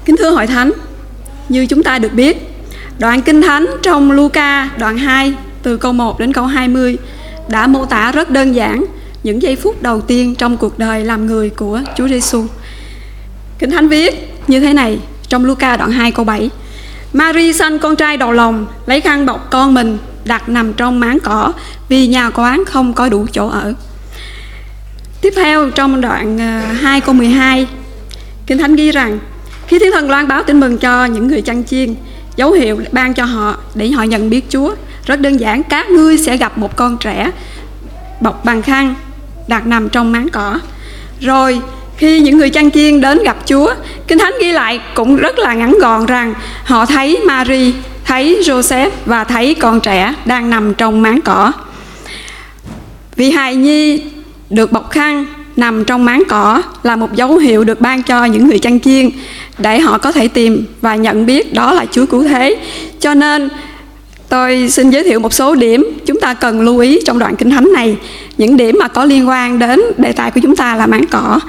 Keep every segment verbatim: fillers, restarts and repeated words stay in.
Kính thưa hội thánh, như chúng ta được biết, đoạn Kinh Thánh trong Luca đoạn hai từ câu một đến câu hai mươi đã mô tả rất đơn giản những giây phút đầu tiên trong cuộc đời làm người của Chúa Giêsu. Kinh Thánh viết như thế này trong Luca đoạn hai câu bảy: Mary sanh con trai đầu lòng, lấy khăn bọc con mình, đặt nằm trong máng cỏ, vì nhà quán không có đủ chỗ ở. Tiếp theo trong đoạn hai câu mười hai, Kinh Thánh ghi rằng: Khi Thiên Thần loan báo tin mừng cho những người chăn chiên, dấu hiệu ban cho họ để họ nhận biết Chúa rất đơn giản: các ngươi sẽ gặp một con trẻ bọc bằng khăn, đặt nằm trong máng cỏ. Rồi khi những người chăn chiên đến gặp Chúa, Kinh Thánh ghi lại cũng rất là ngắn gọn rằng họ thấy Mary, thấy Joseph và thấy con trẻ đang nằm trong máng cỏ. Vì hài nhi được bọc khăn nằm trong máng cỏ là một dấu hiệu được ban cho những người chăn chiên để họ có thể tìm và nhận biết đó là Chúa Cứu Thế. Cho nên tôi xin giới thiệu một số điểm chúng ta cần lưu ý trong đoạn Kinh Thánh này, những điểm mà có liên quan đến đề tài của chúng ta là máng cỏ.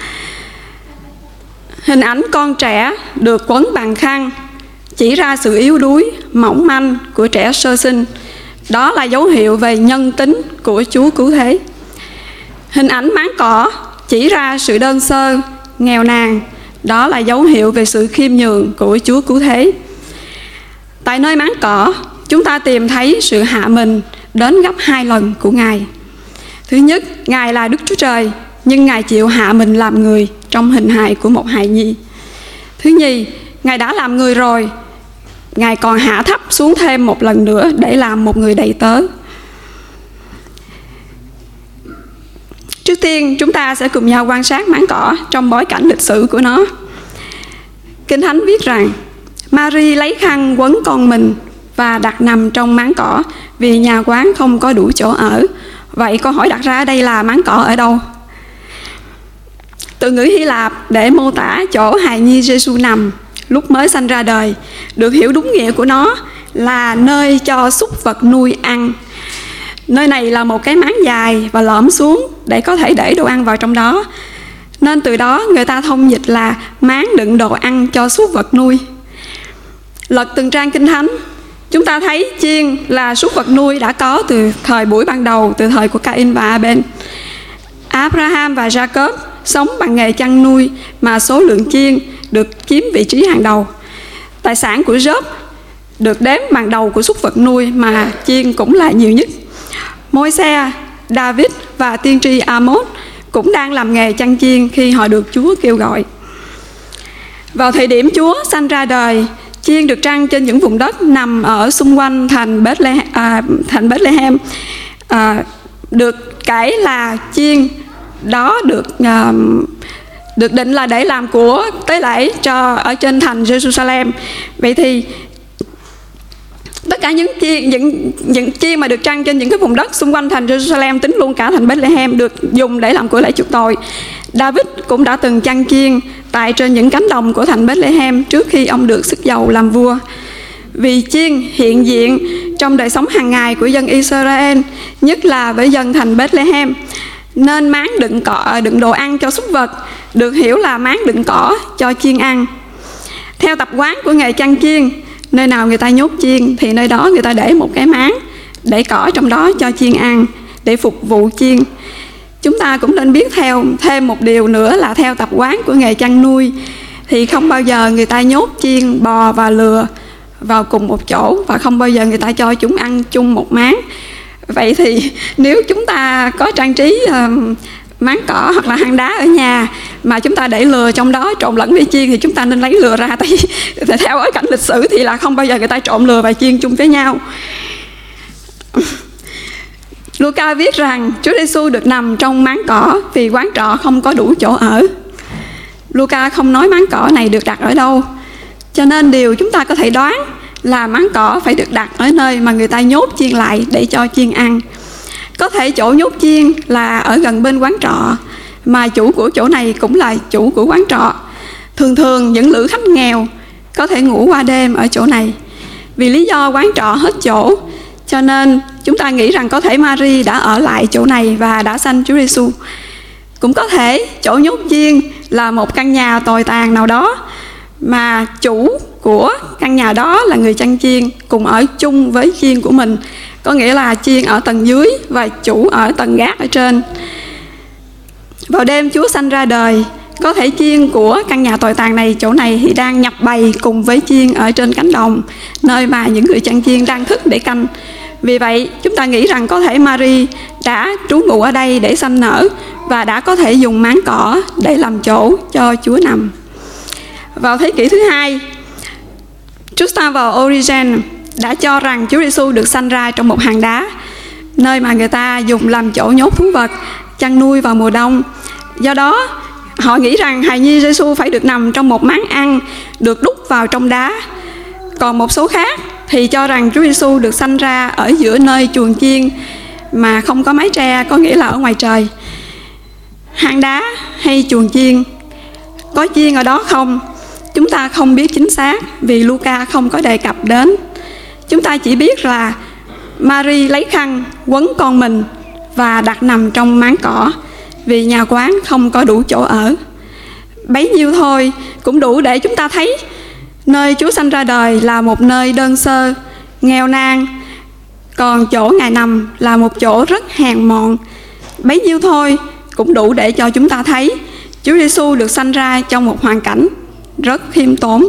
Hình ảnh con trẻ được quấn bằng khăn chỉ ra sự yếu đuối, mỏng manh của trẻ sơ sinh. Đó là dấu hiệu về nhân tính của Chúa Cứu Thế. Hình ảnh máng cỏ chỉ ra sự đơn sơ, nghèo nàn. Đó là dấu hiệu về sự khiêm nhường của Chúa Cứu Thế. Tại nơi máng cỏ, chúng ta tìm thấy sự hạ mình đến gấp hai lần của Ngài. Thứ nhất, Ngài là Đức Chúa Trời, nhưng Ngài chịu hạ mình làm người trong hình hài của một hài nhi. Thứ nhì, Ngài đã làm người rồi, Ngài còn hạ thấp xuống thêm một lần nữa để làm một người đầy tớ. Trước tiên, chúng ta sẽ cùng nhau quan sát máng cỏ trong bối cảnh lịch sử của nó. Kinh Thánh viết rằng: Mary lấy khăn quấn con mình và đặt nằm trong máng cỏ, vì nhà quán không có đủ chỗ ở. Vậy câu hỏi đặt ra ở đây là máng cỏ ở đâu? Từ ngữ Hy Lạp để mô tả chỗ hài nhi Giêsu nằm lúc mới sanh ra đời, được hiểu đúng nghĩa của nó là nơi cho súc vật nuôi ăn. Nơi này là một cái máng dài và lõm xuống để có thể để đồ ăn vào trong đó, nên từ đó người ta thông dịch là máng đựng đồ ăn cho súc vật nuôi. Lật từng trang Kinh Thánh, chúng ta thấy chiên là súc vật nuôi đã có từ thời buổi ban đầu, từ thời của Cain và Abel. Abraham và Jacob sống bằng nghề chăn nuôi mà số lượng chiên được chiếm vị trí hàng đầu. Tài sản của Job được đếm bằng đầu của súc vật nuôi mà chiên cũng là nhiều nhất. Môi-se, David và tiên tri Amos cũng đang làm nghề chăn chiên khi họ được Chúa kêu gọi. Vào thời điểm Chúa sanh ra đời, chiên được trăng trên những vùng đất nằm ở xung quanh thành Bethlehem, à, thành Bethlehem à, được kể là chiên đó được à, được định là để làm của tế lễ cho ở trên thành Jerusalem. Vậy thì tất cả những chiên những những chiên mà được trăng trên những cái vùng đất xung quanh thành Jerusalem, tính luôn cả thành Bethlehem, được dùng để làm của lễ chuộc tội. David cũng đã từng chăn chiên tại trên những cánh đồng của thành Bethlehem trước khi ông được sức dầu làm vua. Vì chiên hiện diện trong đời sống hàng ngày của dân Israel, nhất là với dân thành Bethlehem, nên máng đựng cỏ, đựng đồ ăn cho súc vật được hiểu là máng đựng cỏ cho chiên ăn. Theo tập quán của nghề chăn chiên, nơi nào người ta nhốt chiên thì nơi đó người ta để một cái máng để cỏ trong đó cho chiên ăn, để phục vụ chiên. Chúng ta cũng nên biết theo thêm một điều nữa là theo tập quán của nghề chăn nuôi thì không bao giờ người ta nhốt chiên, bò và lừa vào cùng một chỗ, và không bao giờ người ta cho chúng ăn chung một máng. Vậy thì nếu chúng ta có trang trí uh, máng cỏ hoặc là hang đá ở nhà mà chúng ta để lừa trong đó trộn lẫn với chiên thì chúng ta nên lấy lừa ra, tại vì theo bối cảnh lịch sử thì là không bao giờ người ta trộn lừa và chiên chung với nhau. Luca viết rằng Chúa Giêsu được nằm trong máng cỏ vì quán trọ không có đủ chỗ ở. Luca không nói máng cỏ này được đặt ở đâu, cho nên điều chúng ta có thể đoán là máng cỏ phải được đặt ở nơi mà người ta nhốt chiên lại để cho chiên ăn. Có thể chỗ nhốt chiên là ở gần bên quán trọ, mà chủ của chỗ này cũng là chủ của quán trọ. Thường thường những lữ khách nghèo có thể ngủ qua đêm ở chỗ này. Vì lý do quán trọ hết chỗ, cho nên chúng ta nghĩ rằng có thể Mary đã ở lại chỗ này và đã sanh Chúa Giêsu. Cũng có thể chỗ nhốt chiên là một căn nhà tồi tàn nào đó mà chủ của căn nhà đó là người chăn chiên cùng ở chung với chiên của mình, có nghĩa là chiên ở tầng dưới và chủ ở tầng gác ở trên. Vào đêm Chúa sanh ra đời, có thể chiên của căn nhà tồi tàn này, chỗ này thì đang nhập bầy cùng với chiên ở trên cánh đồng, nơi mà những người chăn chiên đang thức để canh. Vì vậy, chúng ta nghĩ rằng có thể Mary đã trú ngụ ở đây để sanh nở và đã có thể dùng máng cỏ để làm chỗ cho Chúa nằm. Vào thế kỷ thứ hai, Gustavo Origen đã cho rằng Chúa Giêsu được sanh ra trong một hang đá, nơi mà người ta dùng làm chỗ nhốt thú vật, chăn nuôi vào mùa đông. Do đó, họ nghĩ rằng hài nhi Giêsu phải được nằm trong một máng ăn được đúc vào trong đá. Còn một số khác thì cho rằng Chúa Giêsu được sanh ra ở giữa nơi chuồng chiên mà không có mái tre, có nghĩa là ở ngoài trời. Hang đá hay chuồng chiên, có chiên ở đó không? Chúng ta không biết chính xác vì Luca không có đề cập đến. Chúng ta chỉ biết là Mary lấy khăn quấn con mình và đặt nằm trong máng cỏ vì nhà quán không có đủ chỗ ở. Bấy nhiêu thôi cũng đủ để chúng ta thấy nơi Chúa sanh ra đời là một nơi đơn sơ, nghèo nàn, còn chỗ Ngài nằm là một chỗ rất hèn mọn. Bấy nhiêu thôi cũng đủ để cho chúng ta thấy Chúa Giêsu được sanh ra trong một hoàn cảnh rất khiêm tốn.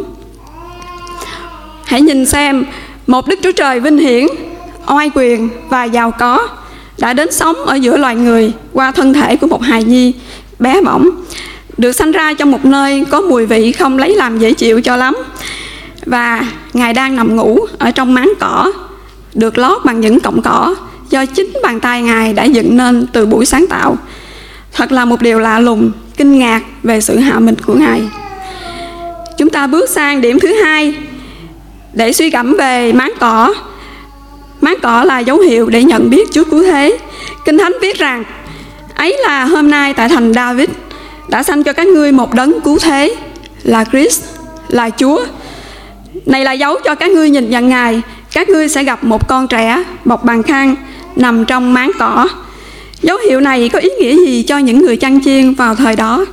Hãy nhìn xem, một Đức Chúa Trời vinh hiển, oai quyền và giàu có đã đến sống ở giữa loài người qua thân thể của một hài nhi bé bỏng, được sanh ra trong một nơi có mùi vị không lấy làm dễ chịu cho lắm. Và Ngài đang nằm ngủ ở trong máng cỏ được lót bằng những cọng cỏ do chính bàn tay Ngài đã dựng nên từ buổi sáng tạo. Thật là một điều lạ lùng, kinh ngạc về sự hạ mình của Ngài. Chúng ta bước sang điểm thứ hai để suy gẫm về máng cỏ. Máng cỏ là dấu hiệu để nhận biết Chúa cứu thế. Kinh Thánh viết rằng: ấy là hôm nay tại thành David đã sanh cho các ngươi một đấng cứu thế, là Christ, là Chúa. Này là dấu cho các ngươi nhìn nhận Ngài. Các ngươi sẽ gặp một con trẻ bọc bằng khăn nằm trong máng cỏ. Dấu hiệu này có ý nghĩa gì cho những người chăn chiên vào thời đó?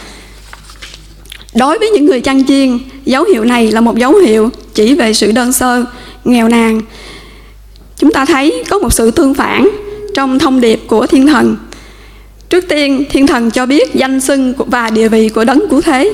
Đối với những người chăn chiên, dấu hiệu này là một dấu hiệu chỉ về sự đơn sơ, nghèo nàn. Chúng ta thấy có một sự tương phản trong thông điệp của thiên thần. Trước tiên, thiên thần cho biết danh xưng và địa vị của đấng cứu thế.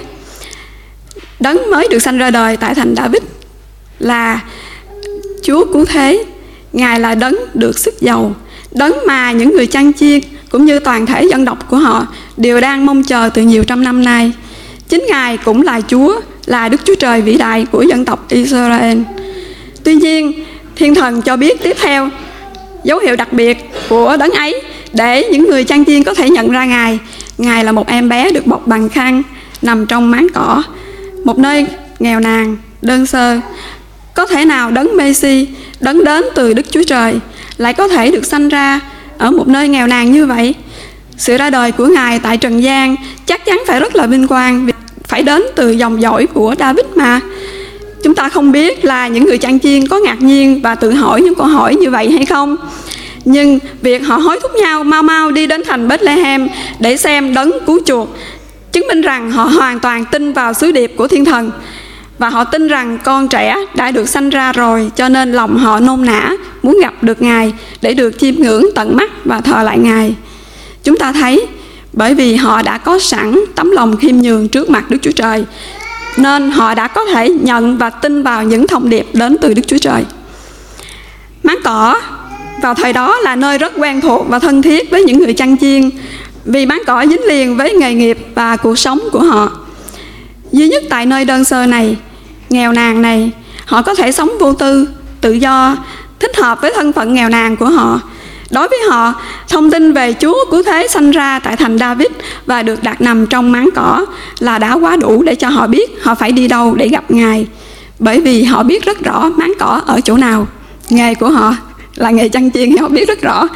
Đấng mới được sanh ra đời tại thành David là Chúa cứu thế. Ngài là đấng được sức giàu, đấng mà những người chăn chiên cũng như toàn thể dân tộc của họ đều đang mong chờ từ nhiều trăm năm nay. Chính Ngài cũng là Chúa, là Đức Chúa Trời vĩ đại của dân tộc Israel. Tuy nhiên, thiên thần cho biết tiếp theo dấu hiệu đặc biệt của đấng ấy để những người chăn chiên có thể nhận ra Ngài. Ngài là một em bé được bọc bằng khăn nằm trong máng cỏ, một nơi nghèo nàn, đơn sơ. Có thể nào đấng Messi, đấng đến từ Đức Chúa Trời, lại có thể được sanh ra ở một nơi nghèo nàn như vậy? Sự ra đời của Ngài tại trần gian chắc chắn phải rất là vinh quang, vì phải đến từ dòng dõi của David mà. Chúng ta không biết là những người chăn chiên có ngạc nhiên và tự hỏi những câu hỏi như vậy hay không. Nhưng việc họ hối thúc nhau mau mau đi đến thành Bethlehem để xem đấng cứu chuộc chứng minh rằng họ hoàn toàn tin vào sứ điệp của thiên thần. Và họ tin rằng con trẻ đã được sanh ra rồi, cho nên lòng họ nôn nã muốn gặp được Ngài để được chiêm ngưỡng tận mắt và thờ lại Ngài. Chúng ta thấy bởi vì họ đã có sẵn tấm lòng khiêm nhường trước mặt Đức Chúa Trời, nên họ đã có thể nhận và tin vào những thông điệp đến từ Đức Chúa Trời. Máng cỏ vào thời đó là nơi rất quen thuộc và thân thiết với những người chăn chiên, vì máng cỏ dính liền với nghề nghiệp và cuộc sống của họ. Duy nhất tại nơi đơn sơ này, nghèo nàn này, họ có thể sống vô tư, tự do, thích hợp với thân phận nghèo nàn của họ. Đối với họ, thông tin về Chúa cứu thế sanh ra tại thành David và được đặt nằm trong máng cỏ là đã quá đủ để cho họ biết họ phải đi đâu để gặp Ngài. Bởi vì họ biết rất rõ máng cỏ ở chỗ nào. Nghề của họ là nghề chăn chiên, họ biết rất rõ.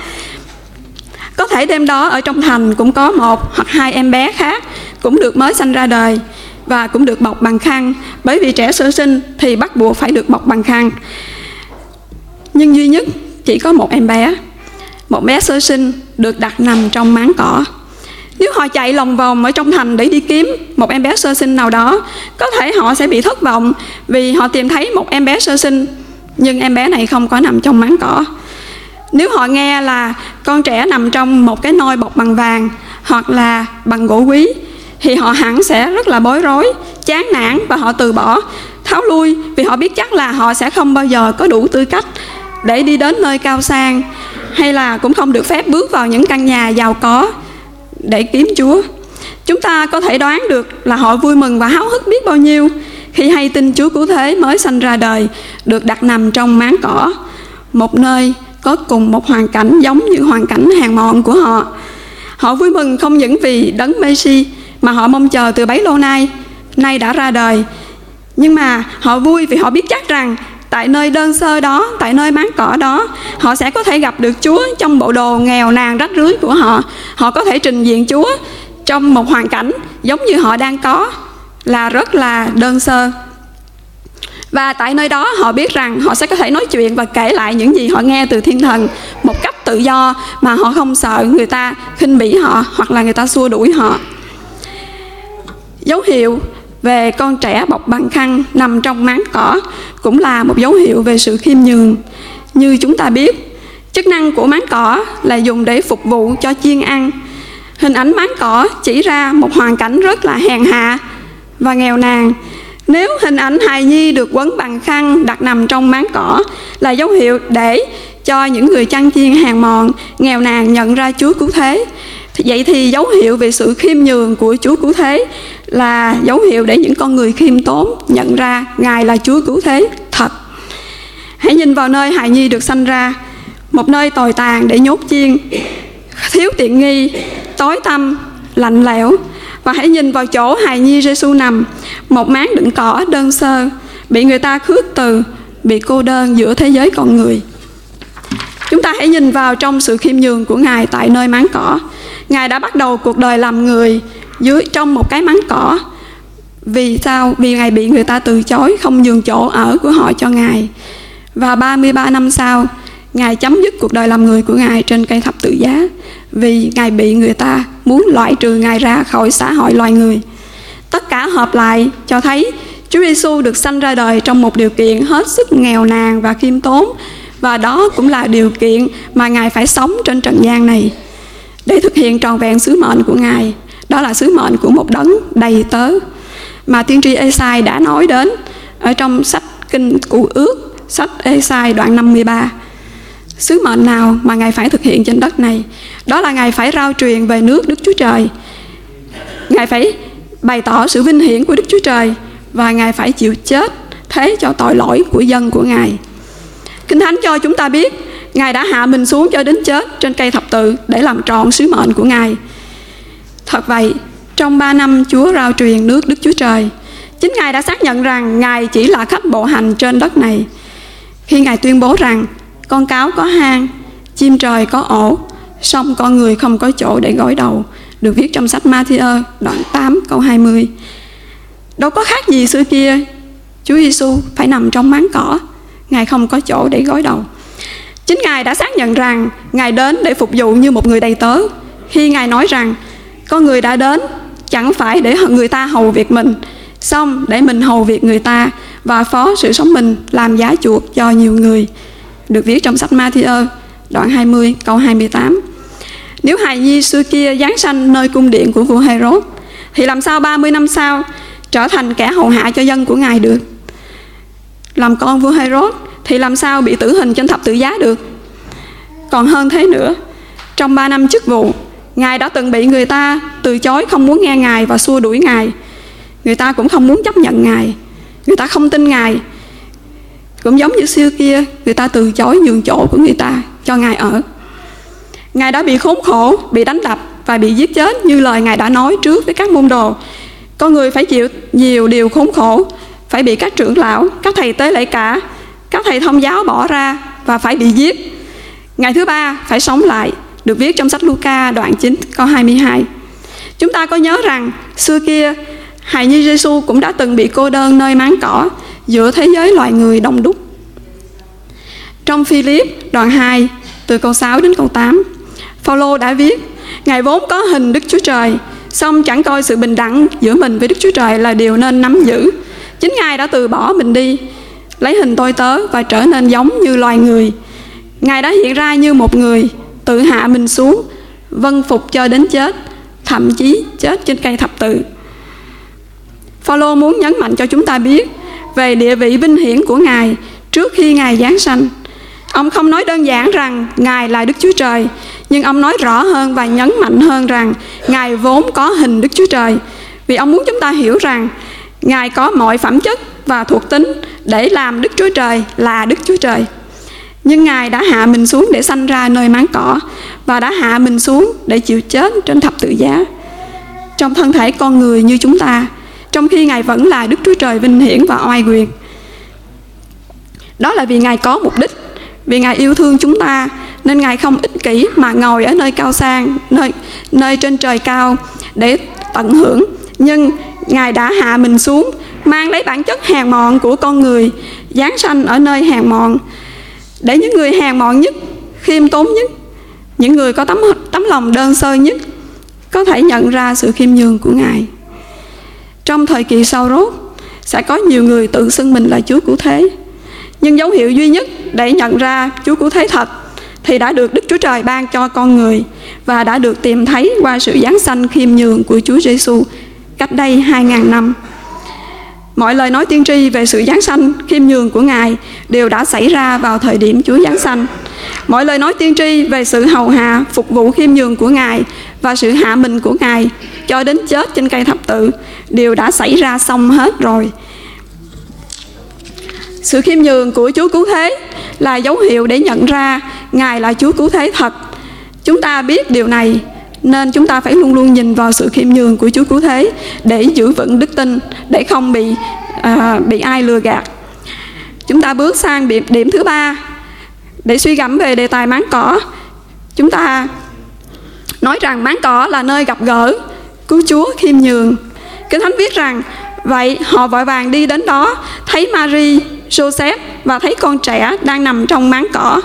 Có thể đêm đó ở trong thành cũng có một hoặc hai em bé khác cũng được mới sanh ra đời và cũng được bọc bằng khăn, bởi vì trẻ sơ sinh thì bắt buộc phải được bọc bằng khăn. Nhưng duy nhất chỉ có một em bé, một bé sơ sinh được đặt nằm trong máng cỏ. Nếu họ chạy lòng vòng ở trong thành để đi kiếm một em bé sơ sinh nào đó, có thể họ sẽ bị thất vọng vì họ tìm thấy một em bé sơ sinh, nhưng em bé này không có nằm trong máng cỏ. Nếu họ nghe là con trẻ nằm trong một cái nôi bọc bằng vàng hoặc là bằng gỗ quý, thì họ hẳn sẽ rất là bối rối, chán nản và họ từ bỏ, tháo lui, vì họ biết chắc là họ sẽ không bao giờ có đủ tư cách để đi đến nơi cao sang, hay là cũng không được phép bước vào những căn nhà giàu có để kiếm Chúa. Chúng ta có thể đoán được là họ vui mừng và háo hức biết bao nhiêu khi hay tin Chúa Cứu Thế mới sanh ra đời được đặt nằm trong máng cỏ, một nơi có cùng một hoàn cảnh giống như hoàn cảnh hèn mọn của họ. Họ vui mừng không những vì đấng Mêsi mà họ mong chờ từ bấy lâu nay, nay đã ra đời, nhưng mà họ vui vì họ biết chắc rằng tại nơi đơn sơ đó, tại nơi máng cỏ đó, họ sẽ có thể gặp được Chúa trong bộ đồ nghèo nàn rách rưới của họ. Họ có thể trình diện Chúa trong một hoàn cảnh giống như họ đang có, là rất là đơn sơ. Và tại nơi đó họ biết rằng họ sẽ có thể nói chuyện và kể lại những gì họ nghe từ thiên thần một cách tự do, mà họ không sợ người ta khinh bỉ họ hoặc là người ta xua đuổi họ. Dấu hiệu về con trẻ bọc bằng khăn nằm trong máng cỏ cũng là một dấu hiệu về sự khiêm nhường. Như chúng ta biết, chức năng của máng cỏ là dùng để phục vụ cho chiên ăn. Hình ảnh máng cỏ chỉ ra một hoàn cảnh rất là hèn hạ và nghèo nàn. Nếu hình ảnh hài nhi được quấn bằng khăn đặt nằm trong máng cỏ là dấu hiệu để cho những người chăn chiên hèn mọn, nghèo nàn nhận ra Chúa Cứu Thế, vậy thì dấu hiệu về sự khiêm nhường của Chúa Cứu Thế là dấu hiệu để những con người khiêm tốn nhận ra Ngài là Chúa Cứu Thế thật. Hãy nhìn vào nơi hài nhi được sanh ra, một nơi tồi tàn để nhốt chiên, thiếu tiện nghi, tối tăm, lạnh lẽo. Và hãy nhìn vào chỗ hài nhi Giêsu nằm, một máng đựng cỏ đơn sơ, bị người ta khước từ, bị cô đơn giữa thế giới con người. Chúng ta hãy nhìn vào trong sự khiêm nhường của Ngài tại nơi máng cỏ. Ngài đã bắt đầu cuộc đời làm người dưới trong một cái máng cỏ. Vì sao? Vì Ngài bị người ta từ chối, không nhường chỗ ở của họ cho Ngài. Và ba mươi ba năm sau, Ngài chấm dứt cuộc đời làm người của Ngài trên cây thập tự giá, vì Ngài bị người ta muốn loại trừ Ngài ra khỏi xã hội loài người. Tất cả hợp lại cho thấy Chúa Giêsu được sanh ra đời trong một điều kiện hết sức nghèo nàn và khiêm tốn, và đó cũng là điều kiện mà Ngài phải sống trên trần gian này để thực hiện trọn vẹn sứ mệnh của Ngài. Đó là sứ mệnh của một đấng đầy tớ mà tiên tri Ê-sai đã nói đến ở trong sách Kinh Cựu Ước, sách Ê-sai đoạn năm mươi ba. Sứ mệnh nào mà Ngài phải thực hiện trên đất này? Đó là Ngài phải rao truyền về nước Đức Chúa Trời. Ngài phải bày tỏ sự vinh hiển của Đức Chúa Trời, và Ngài phải chịu chết thế cho tội lỗi của dân của Ngài. Kinh Thánh cho chúng ta biết Ngài đã hạ mình xuống cho đến chết trên cây thập tự để làm trọn sứ mệnh của Ngài. Thật vậy, trong ba năm Chúa rao truyền nước Đức Chúa Trời, chính Ngài đã xác nhận rằng Ngài chỉ là khách bộ hành trên đất này. Khi Ngài tuyên bố rằng con cáo có hang, chim trời có ổ, song con người không có chỗ để gối đầu, được viết trong sách Ma-thi-ơ đoạn tám câu hai mươi. Đâu có khác gì xưa kia, Chúa Giêsu phải nằm trong máng cỏ, Ngài không có chỗ để gối đầu. Chính Ngài đã xác nhận rằng Ngài đến để phục vụ như một người đầy tớ, khi Ngài nói rằng con người đã đến chẳng phải để người ta hầu việc mình, xong để mình hầu việc người ta và phó sự sống mình làm giá chuộc cho nhiều người, được viết trong sách Ma-thi-ơ đoạn hai mươi câu hai mươi tám. Nếu hài nhi xưa kia giáng sanh nơi cung điện của vua Hê-rốt, thì làm sao ba mươi năm sau trở thành kẻ hầu hạ cho dân của Ngài được? Làm con vua Hê-rốt thì làm sao bị tử hình trên thập tự giá được? Còn hơn thế nữa, trong ba năm chức vụ, Ngài đã từng bị người ta từ chối, không muốn nghe Ngài và xua đuổi Ngài. Người ta cũng không muốn chấp nhận Ngài, người ta không tin Ngài. Cũng giống như xưa kia, người ta từ chối nhường chỗ của người ta cho Ngài ở. Ngài đã bị khốn khổ, bị đánh đập và bị giết chết như lời Ngài đã nói trước với các môn đồ. Con người phải chịu nhiều điều khốn khổ, phải bị các trưởng lão, các thầy tế lễ cả, các thầy thông giáo bỏ ra và phải bị giết. Ngày thứ ba phải sống lại, được viết trong sách Luca đoạn chín câu hai mươi hai. Chúng ta có nhớ rằng xưa kia hài nhi Giêsu cũng đã từng bị cô đơn nơi máng cỏ giữa thế giới loài người đông đúc. Trong Phi-líp đoạn hai từ câu sáu đến câu tám, Phao-lô đã viết: Ngài vốn có hình Đức Chúa Trời, song chẳng coi sự bình đẳng giữa mình với Đức Chúa Trời là điều nên nắm giữ. Chính Ngài đã từ bỏ mình đi, lấy hình tôi tớ và trở nên giống như loài người. Ngài đã hiện ra như một người, tự hạ mình xuống, vâng phục cho đến chết, thậm chí chết trên cây thập tự. Phaolô muốn nhấn mạnh cho chúng ta biết về địa vị vinh hiển của Ngài trước khi Ngài giáng sanh. Ông không nói đơn giản rằng Ngài là Đức Chúa Trời, nhưng ông nói rõ hơn và nhấn mạnh hơn rằng Ngài vốn có hình Đức Chúa Trời, vì ông muốn chúng ta hiểu rằng Ngài có mọi phẩm chất và thuộc tính để làm Đức Chúa Trời là Đức Chúa Trời. Nhưng Ngài đã hạ mình xuống để sanh ra nơi máng cỏ, và đã hạ mình xuống để chịu chết trên thập tự giá trong thân thể con người như chúng ta, trong khi Ngài vẫn là Đức Chúa Trời vinh hiển và oai quyền. Đó là vì Ngài có mục đích, vì Ngài yêu thương chúng ta, nên Ngài không ích kỷ mà ngồi ở nơi cao sang, nơi, nơi trên trời cao để tận hưởng. Nhưng Ngài đã hạ mình xuống, mang lấy bản chất hèn mọn của con người, giáng sanh ở nơi hèn mọn, để những người hèn mọn nhất, khiêm tốn nhất, những người có tấm, tấm lòng đơn sơ nhất có thể nhận ra sự khiêm nhường của Ngài. Trong thời kỳ sau rốt, sẽ có nhiều người tự xưng mình là Chúa Cứu Thế, nhưng dấu hiệu duy nhất để nhận ra Chúa Cứu Thế thật thì đã được Đức Chúa Trời ban cho con người, và đã được tìm thấy qua sự giáng sanh khiêm nhường của Chúa Giêsu cách đây hai ngàn năm. Mọi lời nói tiên tri về sự giáng sanh khiêm nhường của Ngài đều đã xảy ra vào thời điểm Chúa giáng sanh. Mọi lời nói tiên tri về sự hầu hạ, phục vụ khiêm nhường của Ngài và sự hạ mình của Ngài cho đến chết trên cây thập tự đều đã xảy ra xong hết rồi. Sự khiêm nhường của Chúa Cứu Thế là dấu hiệu để nhận ra Ngài là Chúa Cứu Thế thật. Chúng ta biết điều này, nên chúng ta phải luôn luôn nhìn vào sự khiêm nhường của Chúa Cứu Thế để giữ vững đức tin, để không bị à, bị ai lừa gạt. Chúng ta bước sang điểm, điểm thứ ba để suy gẫm về đề tài máng cỏ. Chúng ta nói rằng máng cỏ là nơi gặp gỡ cứu Chúa khiêm nhường. Kinh Thánh viết rằng vậy họ vội vàng đi đến đó, thấy Mary, Joseph và thấy con trẻ đang nằm trong máng cỏ.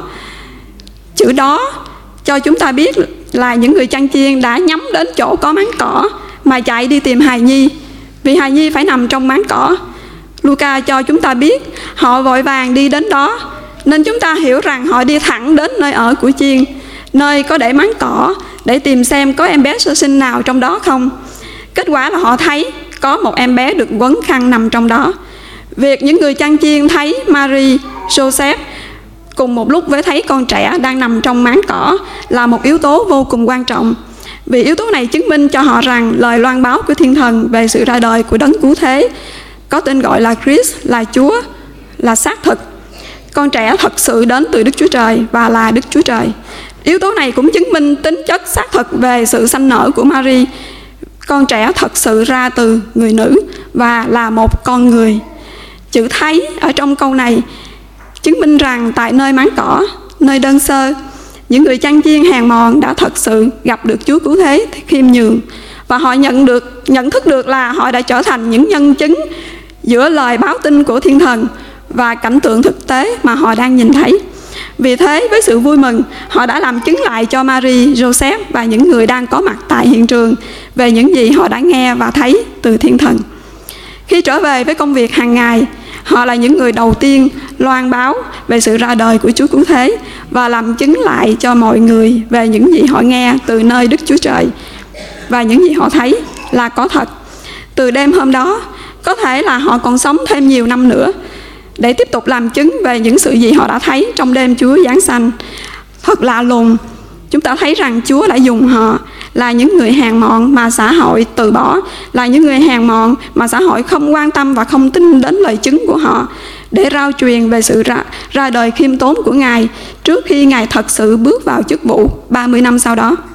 Chữ đó cho chúng ta biết là những người chăn chiên đã nhắm đến chỗ có máng cỏ mà chạy đi tìm hài nhi, vì hài nhi phải nằm trong máng cỏ. Luca cho chúng ta biết họ vội vàng đi đến đó, nên chúng ta hiểu rằng họ đi thẳng đến nơi ở của chiên, nơi có để máng cỏ, để tìm xem có em bé sơ sinh nào trong đó không. Kết quả là họ thấy có một em bé được quấn khăn nằm trong đó. Việc những người chăn chiên thấy Mary, Joseph cùng một lúc với thấy con trẻ đang nằm trong máng cỏ là một yếu tố vô cùng quan trọng, vì yếu tố này chứng minh cho họ rằng lời loan báo của Thiên Thần về sự ra đời của Đấng Cứu Thế, có tên gọi là Christ, là Chúa, là xác thực. Con trẻ thật sự đến từ Đức Chúa Trời và là Đức Chúa Trời. Yếu tố này cũng chứng minh tính chất xác thực về sự sanh nở của Mary. Con trẻ thật sự ra từ người nữ và là một con người. Chữ thấy ở trong câu này chứng minh rằng tại nơi máng cỏ, nơi đơn sơ, những người chăn chiên hèn mọn đã thật sự gặp được Chúa Cứu Thế khiêm nhường, và họ nhận được nhận thức được là họ đã trở thành những nhân chứng giữa lời báo tin của Thiên Thần và cảnh tượng thực tế mà họ đang nhìn thấy. Vì thế, với sự vui mừng, họ đã làm chứng lại cho Mary, Joseph và những người đang có mặt tại hiện trường về những gì họ đã nghe và thấy từ Thiên Thần. Khi trở về với công việc hàng ngày, họ là những người đầu tiên loan báo về sự ra đời của Chúa Cứu Thế và làm chứng lại cho mọi người về những gì họ nghe từ nơi Đức Chúa Trời và những gì họ thấy là có thật. Từ đêm hôm đó, có thể là họ còn sống thêm nhiều năm nữa để tiếp tục làm chứng về những sự gì họ đã thấy trong đêm Chúa giáng sanh. Thật lạ lùng, chúng ta thấy rằng Chúa đã dùng họ, là những người hèn mọn mà xã hội từ bỏ, là những người hèn mọn mà xã hội không quan tâm và không tin đến lời chứng của họ, để rao truyền về sự ra, ra đời khiêm tốn của Ngài trước khi Ngài thật sự bước vào chức vụ ba mươi năm sau đó.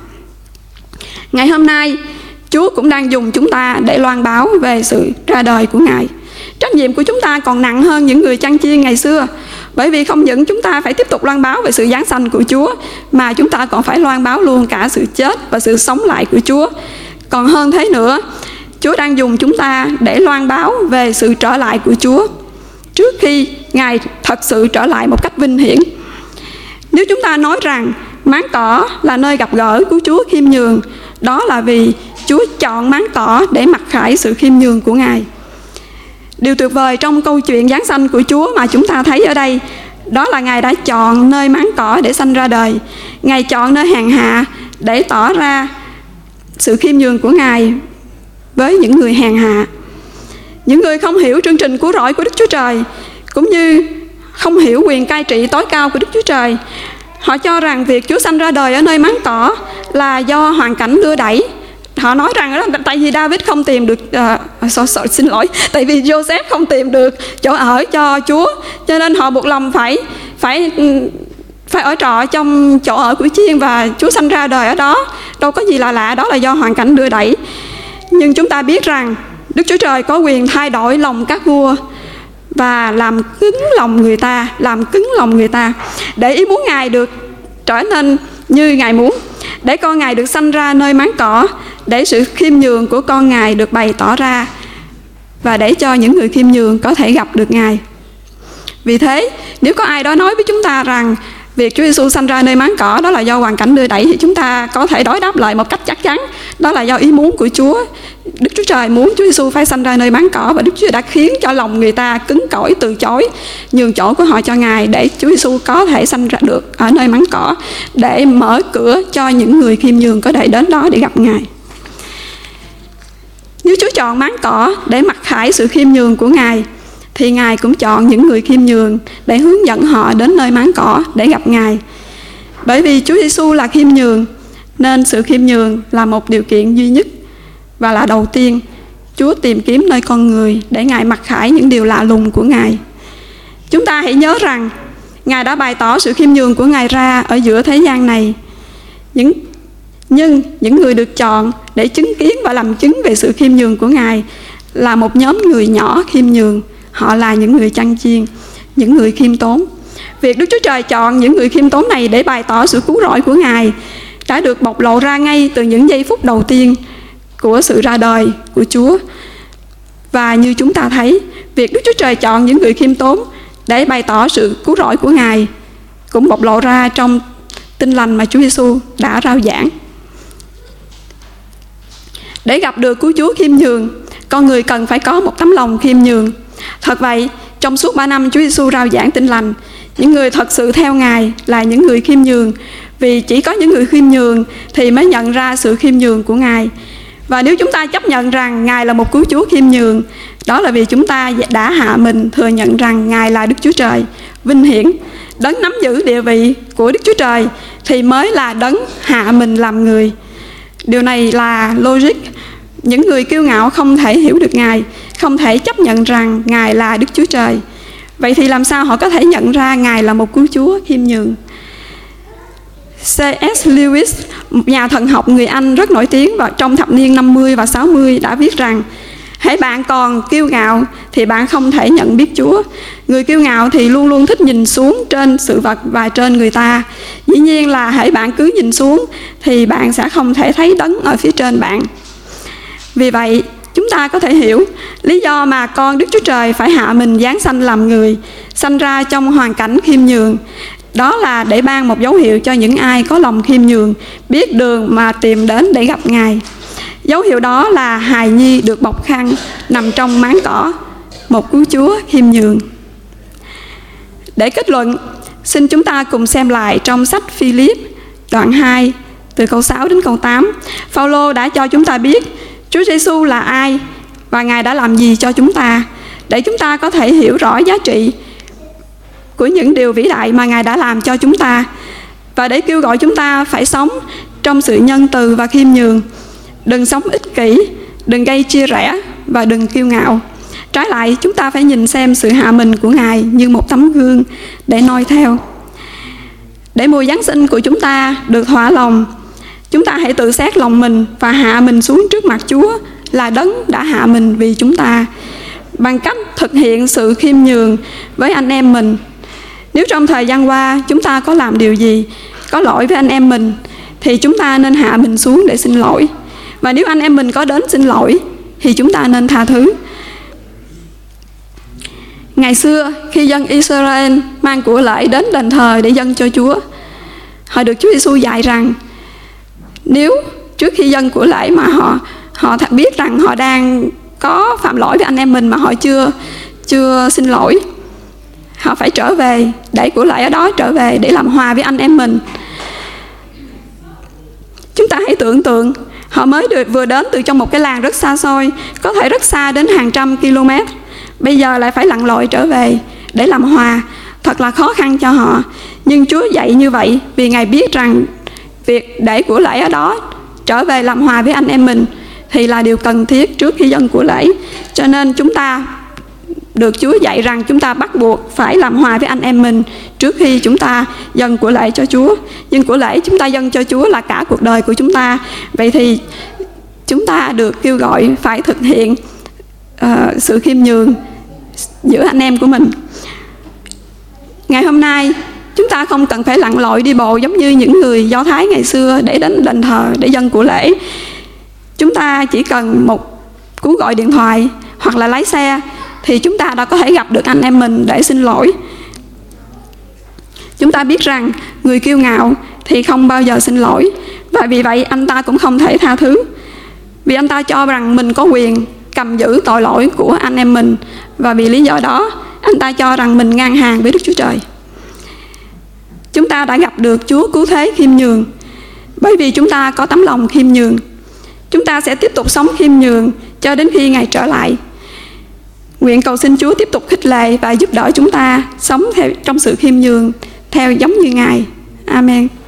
Ngày hôm nay, Chúa cũng đang dùng chúng ta để loan báo về sự ra đời của Ngài. Trách nhiệm của chúng ta còn nặng hơn những người chăn chiên ngày xưa, bởi vì không những chúng ta phải tiếp tục loan báo về sự giáng sanh của Chúa, mà chúng ta còn phải loan báo luôn cả sự chết và sự sống lại của Chúa. Còn hơn thế nữa, Chúa đang dùng chúng ta để loan báo về sự trở lại của Chúa trước khi Ngài thật sự trở lại một cách vinh hiển. Nếu chúng ta nói rằng máng cỏ là nơi gặp gỡ của Chúa khiêm nhường, đó là vì Chúa chọn máng cỏ để mặc khải sự khiêm nhường của Ngài. Điều tuyệt vời trong câu chuyện giáng sanh của Chúa mà chúng ta thấy ở đây, đó là Ngài đã chọn nơi máng cỏ để sanh ra đời. Ngài chọn nơi hèn hạ để tỏ ra sự khiêm nhường của Ngài với những người hèn hạ. Những người không hiểu chương trình cứu rỗi của Đức Chúa Trời, cũng như không hiểu quyền cai trị tối cao của Đức Chúa Trời, họ cho rằng việc Chúa sanh ra đời ở nơi máng cỏ là do hoàn cảnh đưa đẩy. Họ nói rằng đó, tại vì David không tìm được uh, so, so, xin lỗi tại vì Joseph không tìm được chỗ ở cho Chúa, cho nên họ buộc lòng phải phải phải ở trọ trong chỗ ở của chiên, và Chúa sanh ra đời ở đó. Đâu có gì là lạ, đó là do hoàn cảnh đưa đẩy. Nhưng chúng ta biết rằng Đức Chúa Trời có quyền thay đổi lòng các vua và làm cứng lòng người ta, làm cứng lòng người ta để ý muốn Ngài được trở nên như Ngài muốn, để con Ngài được sanh ra nơi máng cỏ, để sự khiêm nhường của con Ngài được bày tỏ ra, và để cho những người khiêm nhường có thể gặp được Ngài. Vì thế, nếu có ai đó nói với chúng ta rằng việc Chúa Giêsu sanh ra nơi máng cỏ đó là do hoàn cảnh đưa đẩy, thì chúng ta có thể đối đáp lại một cách chắc chắn, đó là do ý muốn của Chúa. Đức Chúa Trời muốn Chúa Giêsu phải sanh ra nơi máng cỏ, và Đức Chúa đã khiến cho lòng người ta cứng cỏi từ chối nhường chỗ của họ cho Ngài, để Chúa Giêsu có thể sanh ra được ở nơi máng cỏ, để mở cửa cho những người khiêm nhường có thể đến đó để gặp Ngài. Nếu Chúa chọn máng cỏ để mặc khải sự khiêm nhường của Ngài, thì Ngài cũng chọn những người khiêm nhường để hướng dẫn họ đến nơi máng cỏ để gặp Ngài. Bởi vì Chúa Giêsu là khiêm nhường, nên sự khiêm nhường là một điều kiện duy nhất và là đầu tiên Chúa tìm kiếm nơi con người để Ngài mặc khải những điều lạ lùng của Ngài. Chúng ta hãy nhớ rằng Ngài đã bày tỏ sự khiêm nhường của Ngài ra ở giữa thế gian này. Những, nhưng những người được chọn để chứng kiến và làm chứng về sự khiêm nhường của Ngài là một nhóm người nhỏ khiêm nhường. Họ là những người chăn chiên, những người khiêm tốn. Việc Đức Chúa Trời chọn những người khiêm tốn này để bày tỏ sự cứu rỗi của Ngài đã được bộc lộ ra ngay từ những giây phút đầu tiên của sự ra đời của Chúa. Và như chúng ta thấy, việc Đức Chúa Trời chọn những người khiêm tốn để bày tỏ sự cứu rỗi của Ngài cũng bộc lộ ra trong tin lành mà Chúa Giêsu đã rao giảng. Để gặp được cứu Chúa khiêm nhường, con người cần phải có một tấm lòng khiêm nhường. Thật vậy, trong suốt ba năm Chúa Giêsu rao giảng tin lành, những người thật sự theo Ngài là những người khiêm nhường, vì chỉ có những người khiêm nhường thì mới nhận ra sự khiêm nhường của Ngài. Và nếu chúng ta chấp nhận rằng Ngài là một cứu Chúa khiêm nhường, đó là vì chúng ta đã hạ mình thừa nhận rằng Ngài là Đức Chúa Trời vinh hiển. Đấng nắm giữ địa vị của Đức Chúa Trời thì mới là đấng hạ mình làm người. Điều này là logic. Những người kiêu ngạo không thể hiểu được Ngài, không thể chấp nhận rằng Ngài là Đức Chúa Trời. Vậy thì làm sao họ có thể nhận ra Ngài là một cứu Chúa khiêm nhường? xê ét Lewis, một nhà thần học người Anh rất nổi tiếng vào trong thập niên năm mươi và sáu mươi, đã viết rằng: hễ bạn còn kiêu ngạo thì bạn không thể nhận biết Chúa. Người kiêu ngạo thì luôn luôn thích nhìn xuống trên sự vật và trên người ta. Dĩ nhiên là hễ bạn cứ nhìn xuống thì bạn sẽ không thể thấy đấng ở phía trên bạn. Vì vậy, chúng ta có thể hiểu lý do mà con Đức Chúa Trời phải hạ mình giáng sanh làm người, sanh ra trong hoàn cảnh khiêm nhường. Đó là để ban một dấu hiệu cho những ai có lòng khiêm nhường biết đường mà tìm đến để gặp Ngài. Dấu hiệu đó là hài nhi được bọc khăn nằm trong máng cỏ, một cứu Chúa khiêm nhường. Để kết luận, xin chúng ta cùng xem lại trong sách Phi-líp đoạn hai từ câu sáu đến câu tám. Phao-lô đã cho chúng ta biết Chúa Giêsu là ai và Ngài đã làm gì cho chúng ta, để chúng ta có thể hiểu rõ giá trị của những điều vĩ đại mà Ngài đã làm cho chúng ta, và để kêu gọi chúng ta phải sống trong sự nhân từ và khiêm nhường. Đừng sống ích kỷ, đừng gây chia rẽ và đừng kiêu ngạo. Trái lại, chúng ta phải nhìn xem sự hạ mình của Ngài như một tấm gương để noi theo. Để mùa Giáng sinh của chúng ta được thỏa lòng, chúng ta hãy tự xét lòng mình và hạ mình xuống trước mặt Chúa là đấng đã hạ mình vì chúng ta, bằng cách thực hiện sự khiêm nhường với anh em mình. Nếu trong thời gian qua chúng ta có làm điều gì có lỗi với anh em mình, thì chúng ta nên hạ mình xuống để xin lỗi. Và nếu anh em mình có đến xin lỗi thì chúng ta nên tha thứ. Ngày xưa, khi dân Israel mang của lễ đến đền thờ để dâng cho Chúa, họ được Chúa Giêsu dạy rằng nếu trước khi dâng của lễ mà họ họ biết rằng họ đang có phạm lỗi với anh em mình mà họ chưa chưa xin lỗi, họ phải trở về để của lễ ở đó, trở về để làm hòa với anh em mình. Chúng ta hãy tưởng tượng họ mới được vừa đến từ trong một cái làng rất xa xôi, có thể rất xa đến hàng trăm km, bây giờ lại phải lặn lội trở về để làm hòa, thật là khó khăn cho họ. Nhưng Chúa dạy như vậy vì Ngài biết rằng việc để của lễ ở đó, trở về làm hòa với anh em mình thì là điều cần thiết trước khi dâng của lễ. Cho nên chúng ta được Chúa dạy rằng chúng ta bắt buộc phải làm hòa với anh em mình trước khi chúng ta dâng của lễ cho Chúa. Nhưng của lễ chúng ta dâng cho Chúa là cả cuộc đời của chúng ta. Vậy thì chúng ta được kêu gọi phải thực hiện uh, sự khiêm nhường giữa anh em của mình. Ngày hôm nay chúng ta không cần phải lặn lội đi bộ giống như những người Do Thái ngày xưa để đến đền thờ để dâng của lễ. Chúng ta chỉ cần một cú gọi điện thoại hoặc là lái xe thì chúng ta đã có thể gặp được anh em mình để xin lỗi. Chúng ta biết rằng người kiêu ngạo thì không bao giờ xin lỗi, và vì vậy anh ta cũng không thể tha thứ, vì anh ta cho rằng mình có quyền cầm giữ tội lỗi của anh em mình, và vì lý do đó anh ta cho rằng mình ngang hàng với Đức Chúa Trời. Chúng ta đã gặp được Chúa cứu thế khiêm nhường. Bởi vì chúng ta có tấm lòng khiêm nhường, chúng ta sẽ tiếp tục sống khiêm nhường cho đến khi Ngài trở lại. Nguyện cầu xin Chúa tiếp tục khích lệ và giúp đỡ chúng ta sống theo trong sự khiêm nhường theo giống như Ngài. Amen.